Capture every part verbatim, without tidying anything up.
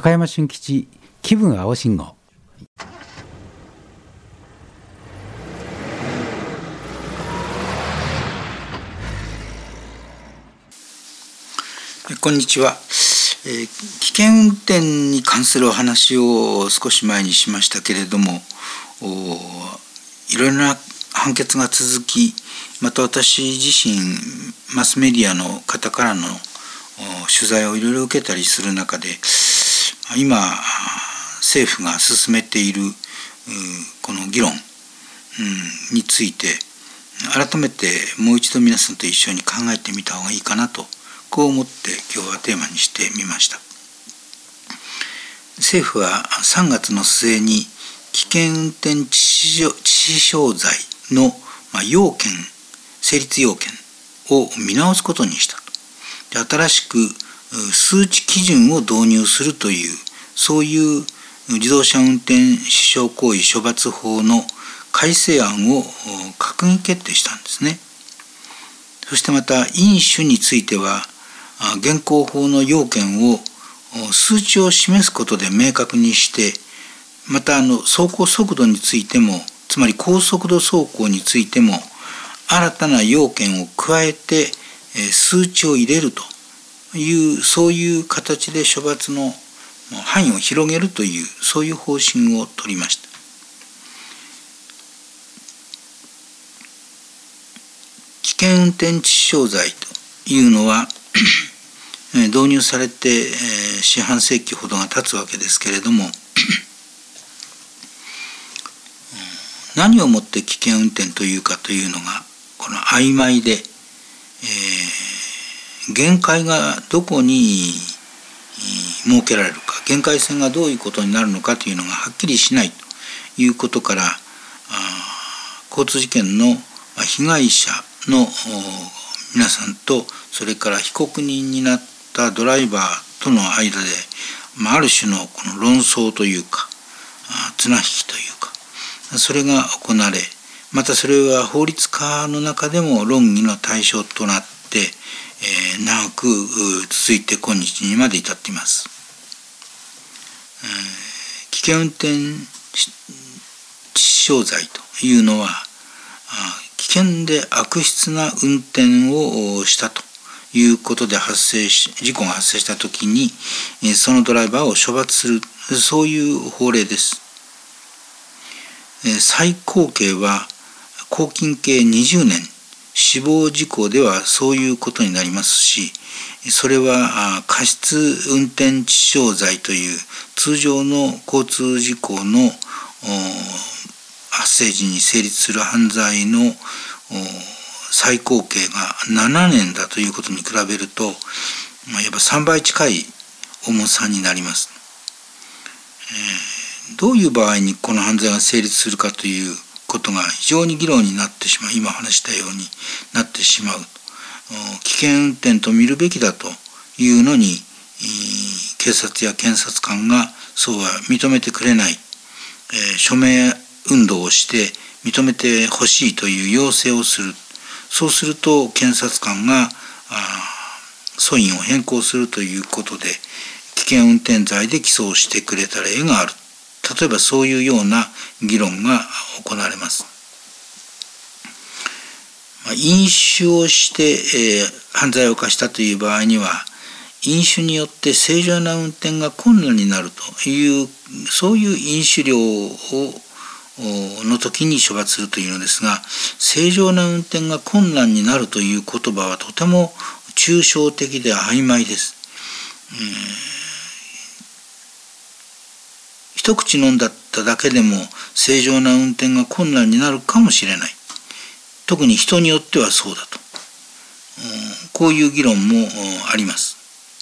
高山俊吉気分青信号。 こんにちは、えー、危険運転に関するお話を少し前にしましたけれども、いろいろな判決が続き、また私自身マスメディアの方からの取材をいろいろ受けたりする中で、今政府が進めているこの議論について改めてもう一度皆さんと一緒に考えてみた方がいいかなと、こう思って今日はテーマにしてみました。政府はさんがつの末に危険運転致死傷罪の要件、成立要件を見直すことにしたと。で、新しく数値基準を導入するという、そういう自動車運転死傷行為処罰法の改正案を閣議決定したんですね。そしてまた飲酒については現行法の要件を数値を示すことで明確にして、またあの走行速度についても、つまり高速度走行についても新たな要件を加えて数値を入れるという、そういう形で処罰の範囲を広げるという、そういう方針を取りました。危険運転致死傷罪というのは導入されて四半世紀ほどが経つわけですけれども、何をもって危険運転というかというのがこの曖昧で、えー、限界がどこに設けられるか、限界線がどういうことになるのかというのがはっきりしないということから、交通事件の被害者の皆さんと、それから被告人になったドライバーとの間で、ある種のこの論争というか綱引きというか、それが行われ、またそれは法律家の中でも論議の対象となって、えー、長く続いて今日にまで至っています。えー、危険運転致死傷罪というのは、危険で悪質な運転をしたということで発生し、事故が発生したときにそのドライバーを処罰する、そういう法令です。最高刑は拘禁刑にじゅうねん、死亡事故ではそういうことになりますし、それは過失運転致死傷罪という通常の交通事故の発生時に成立する犯罪の最高刑がななねんだということに比べると、まあ、やっぱさんばい近い重さになります。えー、どういう場合にこの犯罪が成立するかということが非常に議論になってしまう、今話したようになってしまう。危険運転と見るべきだというのに、警察や検察官がそうは認めてくれない、えー、署名運動をして認めてほしいという要請をする。そうすると検察官が訴因を変更するということで、危険運転罪で起訴してくれた例がある。例えばそういうような議論が行われます。飲酒をして、えー、犯罪を犯したという場合には、飲酒によって正常な運転が困難になるという、そういう飲酒量をの時に処罰するというのですが、正常な運転が困難になるという言葉はとても抽象的で曖昧です。えー、一口飲んだだけでも正常な運転が困難になるかもしれない。特に人によってはそうだと。こういう議論もあります。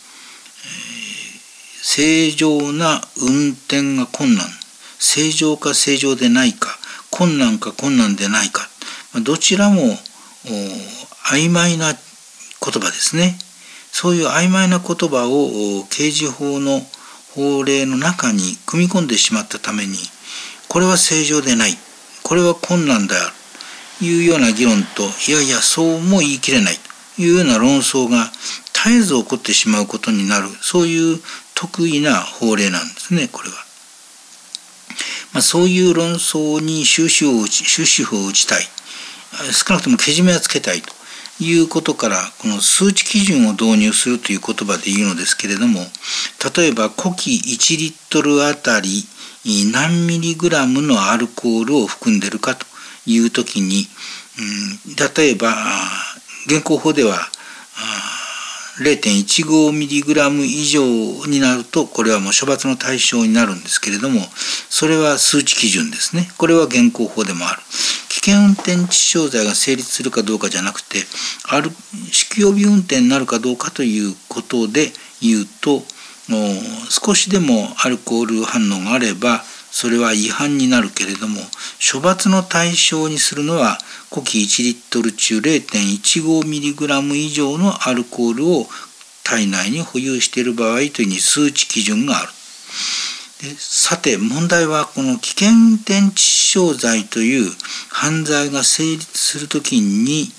えー、正常な運転が困難。正常か正常でないか、困難か困難でないか、どちらも曖昧な言葉ですね。そういう曖昧な言葉を刑事法の法令の中に組み込んでしまったために、これは正常でない、これは困難だというような議論と、いやいやそうも言い切れないというような論争が絶えず起こってしまうことになる、そういう得意な法令なんですね、これは。まあ、そういう論争に終止符を打ち、終止符を打ちたい、少なくともけじめはつけたいということから、この数値基準を導入するという言葉で言うのですけれども、例えば呼気いちリットルあたり何ミリグラムのアルコールを含んでいるかというときに、うん、例えば現行法では れいてんいちごミリグラム 以上になると、これはもう処罰の対象になるんですけれども、それは数値基準ですね。これは現行法でもある。危険運転致死傷罪が成立するかどうかじゃなくて、ある酒気帯び運転になるかどうかということで言うと、少しでもアルコール反応があればそれは違反になるけれども、処罰の対象にするのは呼気いちリットル中 れいてんいちごミリグラム 以上のアルコールを体内に保有している場合というふうに数値基準がある。でさて問題は、この危険運転致死傷罪という犯罪が成立するときに、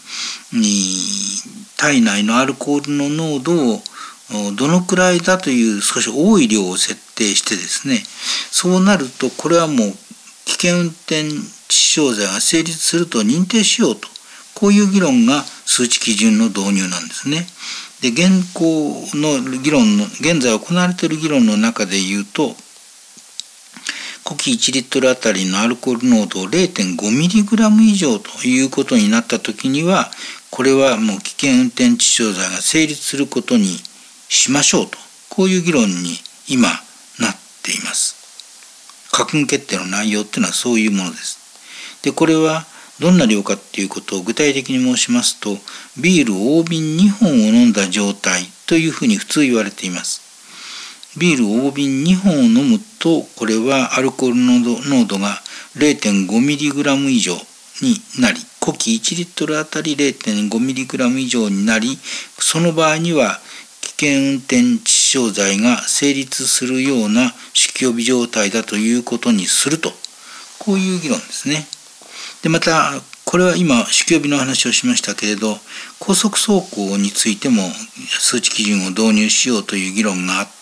体内のアルコールの濃度をどのくらいだという少し多い量を設定してですね、そうなるとこれはもう危険運転致死傷罪が成立すると認定しようと、こういう議論が数値基準の導入なんですね。で現行の議論の現在行われている議論の中で言うと、呼気いちリットルあたりのアルコール濃度を れいてんごミリグラム 以上ということになったときには、これはもう危険運転致死傷罪が成立することにしましょうと、こういう議論に今なっています。閣議決定の内容っていうのはそういうものです。でこれはどんな量かっていうことを具体的に申しますと、ビール大瓶にほんを飲んだ状態というふうに普通言われています。ビール大瓶にほんを飲むと、これはアルコール濃度、濃度が れいてんごミリグラム 以上になり、呼気いちリットルあたり れいてんごミリグラム 以上になり、その場合には危険運転致死傷罪が成立するような酒気帯び状態だということにすると、こういう議論ですね。でまたこれは今酒気帯びの話をしましたけれど、高速走行についても数値基準を導入しようという議論があって、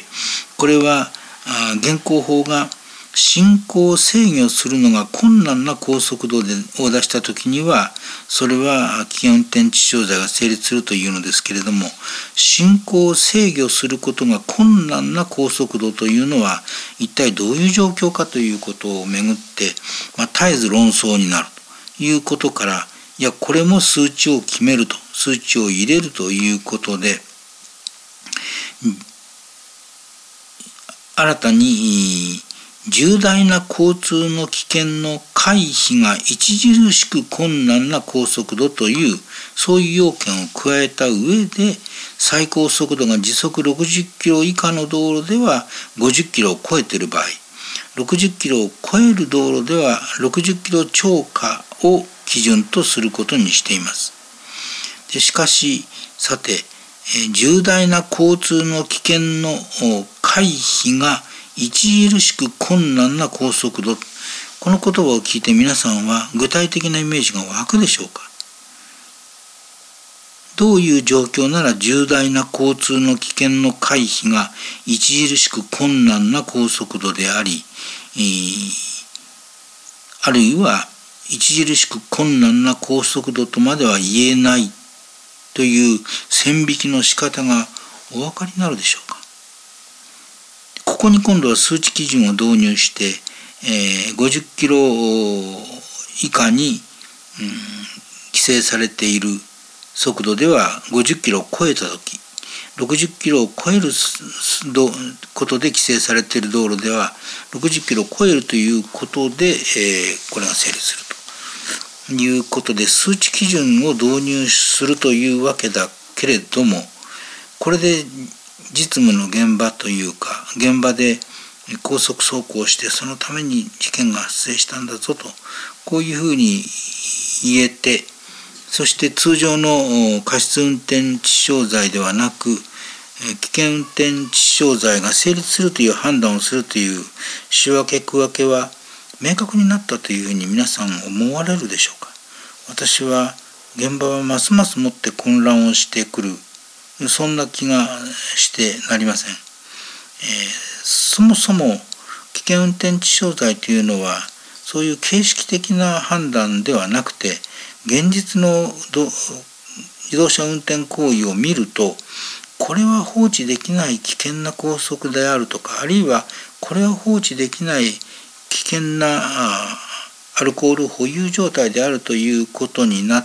これは現行法が進行を制御するのが困難な高速度を出したときには、それは危険運転致死傷罪が成立するというのですけれども、進行を制御することが困難な高速度というのは一体どういう状況かということをめぐって、まあ、絶えず論争になるということから、いやこれも数値を決めると、数値を入れるということで、新たに重大な交通の危険の回避が著しく困難な高速度という、そういう要件を加えた上で、最高速度が時速ろくじゅっキロ以下の道路ではごじゅっキロを超えている場合、ろくじゅっキロを超える道路ではろくじゅっキロ超過を基準とすることにしています。でしかし、さて、重大な交通の危険の回避が著しく困難な高速度、この言葉を聞いて皆さんは具体的なイメージが湧くでしょうか。どういう状況なら重大な交通の危険の回避が著しく困難な高速度であり、あるいは著しく困難な高速度とまでは言えないという線引きの仕方がお分かりになるでしょうか。ここに今度は数値基準を導入して、えー、ごじゅっキロ以下に、うん、規制されている速度ではごじゅっキロを超えたとき、ろくじゅっキロを超えることで規制されている道路ではろくじゅっキロを超えるということで、えー、これが成立するということで、数値基準を導入するというわけだけれども、これで実務の現場というか、現場で高速走行してそのために事件が発生したんだぞと、こういうふうに言えて、そして通常の過失運転致死傷罪ではなく危険運転致死傷罪が成立するという判断をするという仕分け区分けは明確になったというふうに皆さん思われるでしょうか。私は現場はますますもって混乱をしてくる、そんな気がしてなりません。 そもそも危険運転致傷罪というのはそういう形式的な判断ではなくて、現実の自動車運転行為を見ると、これは放置できない危険な高速であるとか、あるいはこれは放置できない危険なアルコール保有状態であるということになって、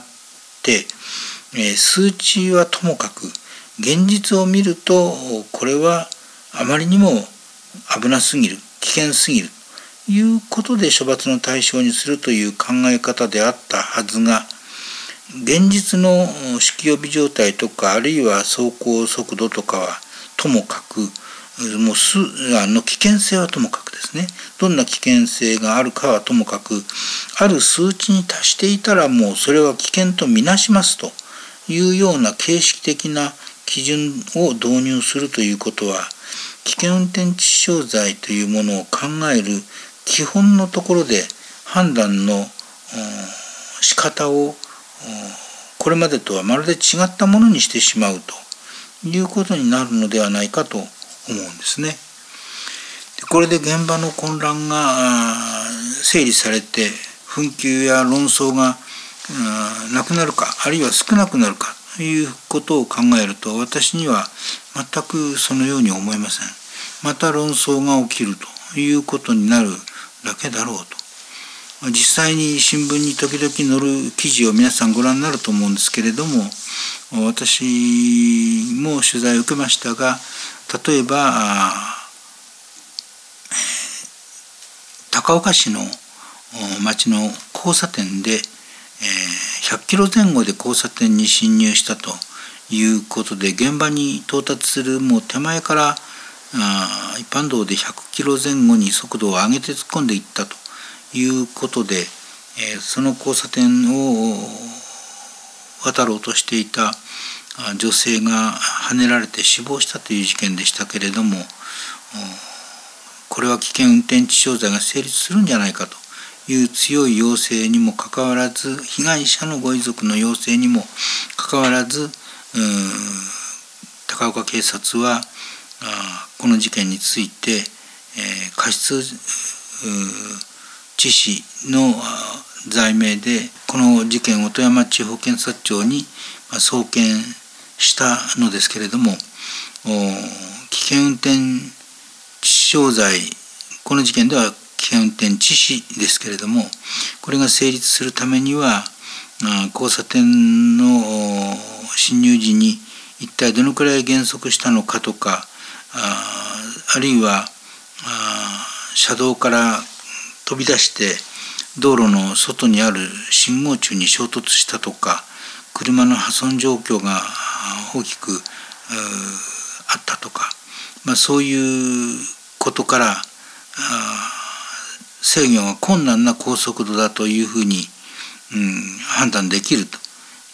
数値はともかく現実を見ると、これはあまりにも危なすぎる、危険すぎるということで処罰の対象にするという考え方であったはずが、現実の酒気帯び状態とか、あるいは走行速度とかはともかく、もうすあの危険性はともかくですね、どんな危険性があるかはともかく、ある数値に達していたらもうそれは危険とみなしますというような形式的な基準を導入するということは、危険運転致死傷罪というものを考える基本のところで判断の仕方をこれまでとはまるで違ったものにしてしまうということになるのではないかと思うんですね。でこれで現場の混乱が整理されて、紛糾や論争がなくなるか、あるいは少なくなるかということを考えると、私には全くそのように思えません。また論争が起きるということになるだけだろうと。実際に新聞に時々載る記事を皆さんご覧になると思うんですけれども、私も取材を受けましたが、例えば高岡市の町の交差点でひゃっキロぜん後で交差点に進入したということで、現場に到達するもう手前から一般道でひゃくキロぜん後に速度を上げて突っ込んでいったということで、その交差点を渡ろうとしていた女性がはねられて死亡したという事件でしたけれども、これは危険運転致傷罪が成立するんじゃないかという強い要請にもかかわらず、被害者のご遺族の要請にもかかわらず、高岡警察はこの事件について過失致死の罪名でこの事件を富山地方検察庁に送検したのですけれども、危険運転致死傷罪、この事件では危険運転致死ですけれども、これが成立するためには交差点の進入時に一体どのくらい減速したのかとか、あ, あるいは車道から飛び出して道路の外にある信号柱に衝突したとか、車の破損状況が大きくあったとか、まあ、そういうことから制御が困難な高速度だというふうに、うん、判断できると、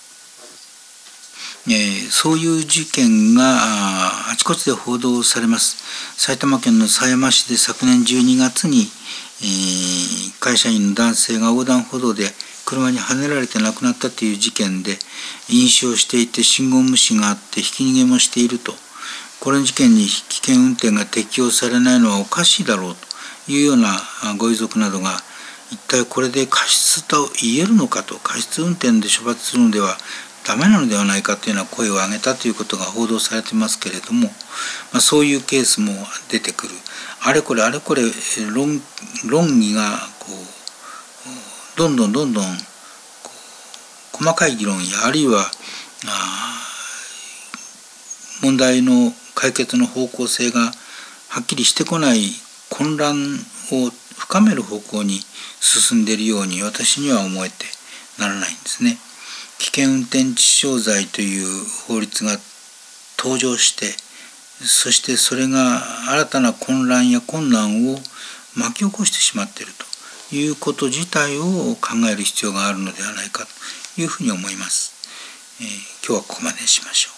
えー、そういう事件があちこちで報道されます。埼玉県の狭山市で昨年じゅうにがつに、えー、会社員の男性が横断歩道で車にはねられて亡くなったという事件で、飲酒をしていて信号無視があってひき逃げもしていると、この事件に危険運転が適用されないのはおかしいだろうというようなご遺族などが、一体これで過失と言えるのかと、過失運転で処罰するのではダメなのではないかというような声を上げたということが報道されてますけれども、まあ、そういうケースも出てくる。あれこれあれこれ論, 論議がこうどんどんどんどんこう細かい議論や、あるいはあ問題の解決の方向性がはっきりしてこない混乱を深める方向に進んでいるように私には思えてならないんですね。危険運転致死傷罪という法律が登場して、そしてそれが新たな混乱や困難を巻き起こしてしまっているということ自体を考える必要があるのではないかというふうに思います。えー、今日はここまでにしましょう。